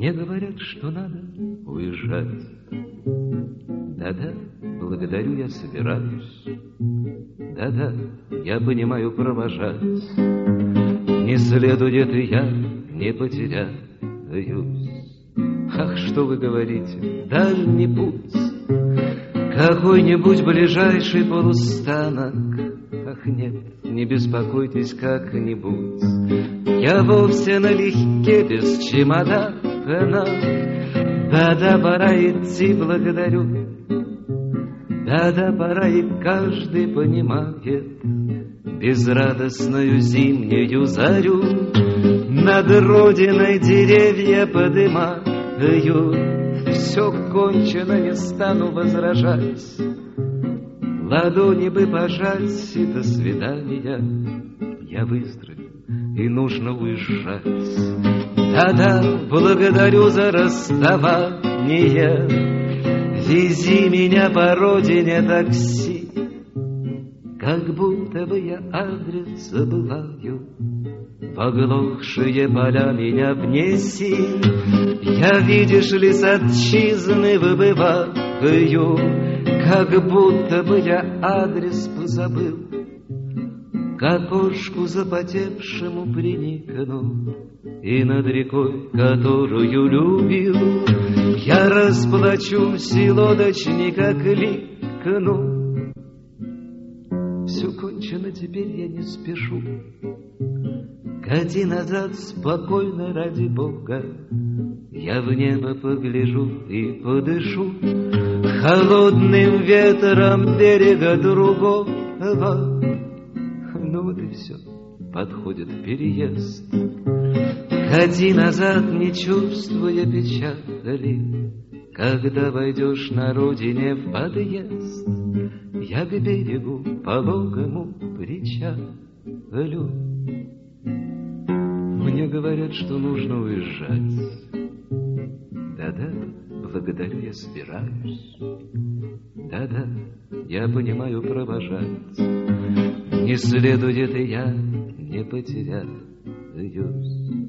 Мне говорят, что надо уезжать. Да-да, благодарю, я собираюсь. Да-да, я понимаю, провожать не следует, и я не потеряюсь. Ах, что вы говорите, дальний путь, какой-нибудь ближайший полустанок. Ах, нет, не беспокойтесь как-нибудь, я вовсе налегке, без чемодана. Да-да, пора идти, благодарю. Да-да, пора, и каждый понимает безрадостную зимнюю зарю. Над родиной деревья подымают. Все кончено, не стану возражать. Ладони бы пожать, и до свидания. Я выздоровел, и нужно уезжать. Да-да, благодарю за расставание. Вези меня по родине такси. Как будто бы я адрес забываю. В оглохшие поля меня внеси. Я, видишь ли, с отчизны выбываю. Как будто бы я адрес позабыл. К окошку запотевшему приникну, и над рекой, которую любил, я расплачусь, и лодочника кликну. Все кончено, теперь я не спешу. Кати назад спокойно, ради Бога. Я в небо погляжу и подышу холодным ветром берега другого. Ну вот и все, подходит переезд. Ходи назад, не чувствуя печали. Когда войдешь на родине в подъезд, я к берегу пологому причалю. Мне говорят, что нужно уезжать. Да-да, благодарю, я собираюсь. Да-да, я понимаю, провожать не следует, и я не потеряюсь.